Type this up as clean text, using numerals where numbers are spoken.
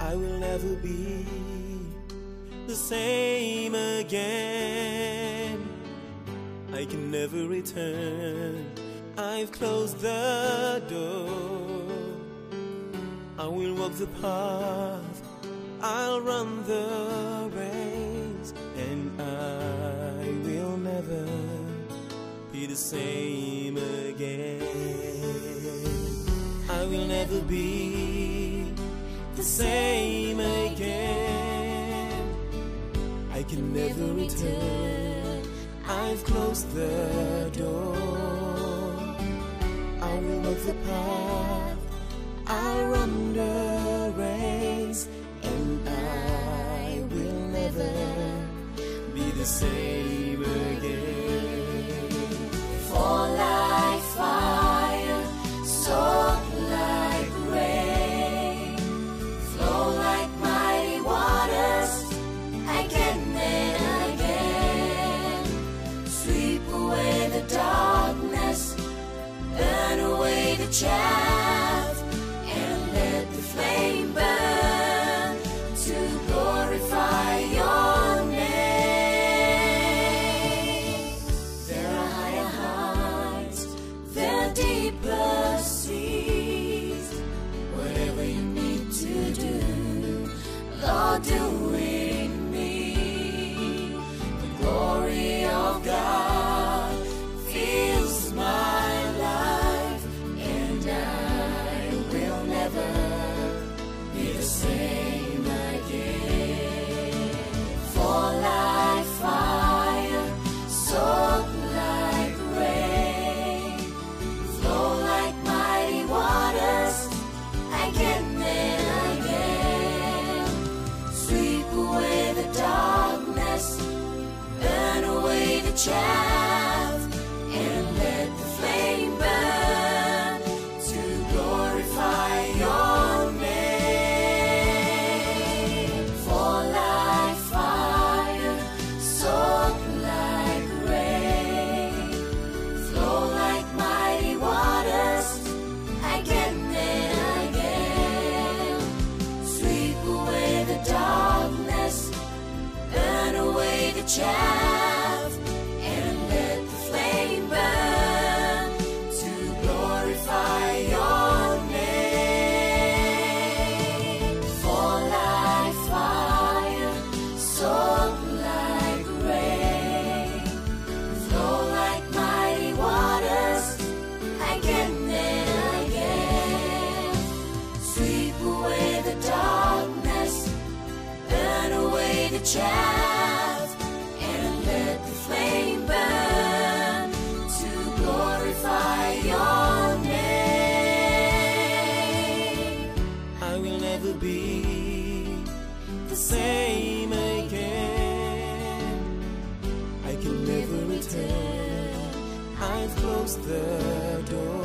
I will never be the same again. I can never return. I've closed the door. I will walk the path, I'll run the race, and I will never be the same again. I will never be the same again. I can never return. I've closed the door. I will walk the path, I'll run the race, and I will never be the same again. Fall like fire, soak like rain, flow like mighty waters, again and again. Sweep away the darkness, burn away the chaff, and let the flame burn to glorify your name. There are higher heights, there are deeper seas. Whatever you need to do, Lord, do in me. The glory of God fills my life, and I will never be the same again. Fall like fire, soak like rain, flow like mighty waters, again and again. Sweep away the darkness, burn away the chaff, and let the flame burn to glorify your name. Fall like fire, soak like rain, flow like mighty waters, again and again. Sweep away the darkness, burn away the chaff, and let the flame burn to glorify your name. Fall like fire, soak like rain, flow like mighty waters, again and again. Sweep away the darkness, burn away the chaff, and let the flame burn to glorify your name. I will never be the same again. I can never return. I've closed the door.